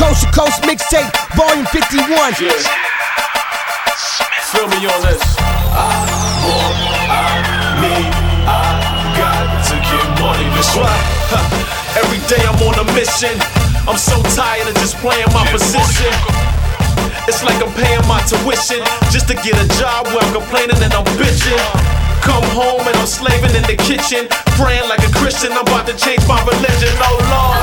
Coast to Coast Mixtape, Volume 51. Yeah. Feel me on this. I got to get money. That's right. Every day I'm on a mission. I'm so tired of just playing my position. It's like I'm paying my tuition just to get a job where I'm complaining and I'm bitching. Come home and I'm slaving in the kitchen, praying like a Christian. I'm about to change my religion, oh Lord.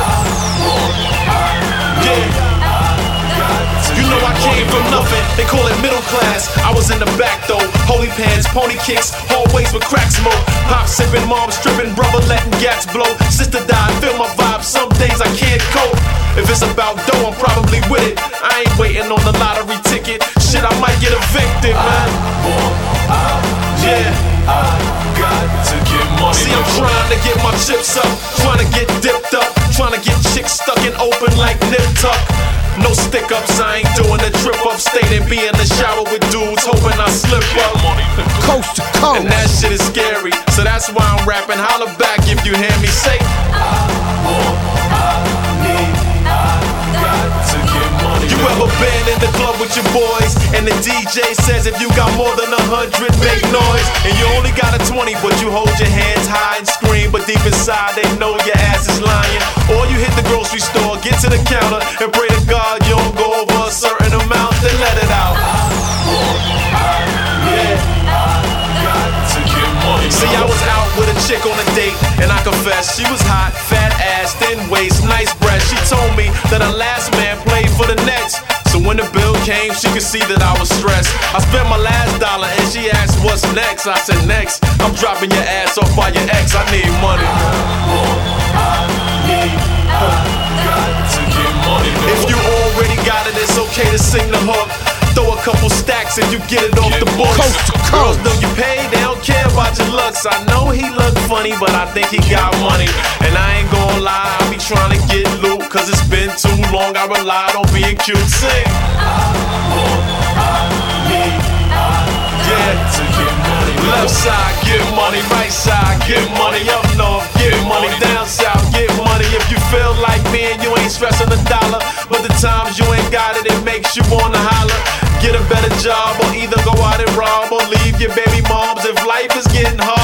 Yeah. You know I came from nothing, they call it middle class. I was in the back though, holy pants, pony kicks, hallways with crack smoke. Pop sipping, mom stripping, brother letting gats blow. Sister died, feel my vibe, some days I can't cope. If it's about dough, I'm probably with it. I ain't waiting on the lottery ticket. Shit, I might get evicted, man. Yeah, I got to get money. See, I'm trying to get my chips up, trying to get dipped up, trying to get chicks stuck and open like Nip Tuck. No stick-ups, I ain't doing a trip up. Stayed and be in the shower with dudes, hoping I slip up. Coast to coast. And that shit is scary, so that's why I'm rapping. Holla back if you hear me say You ever been in the club with your boys and the DJ says if you got more than 100, make noise. And you only got a 20, but you hold your hands high and scream, but deep inside they know your ass is lying. Or you hit the grocery store, get to the counter and pray to God you don't go over a certain amount, then let it out. See, I was out with a chick on a date, and I confess she was hot, fat ass, thin waist, nice breasts. She told me that her last man played for the Nets. So when the bill came, she could see that I was stressed. I spent my last dollar, and she asked, what's next? I said, next, I'm dropping your ass off by your ex. I need money. If you already got it, it's okay to sing the hook. Throw a couple stacks and you get it off the books. Girls know you paid, they don't care about your looks. I know he look funny, but I think he got money. And I ain't gonna lie, I be trying to get loot, cause it's been too long I relied on being cute. Sing. Left side, get money. Right side, get money. Up north, get money. Down south, get money. If you feel like me and you ain't stressing a dollar, but the times you ain't got it, it makes you wanna holler. Get a better job, or either go out and rob, or leave your baby moms if life is getting hard.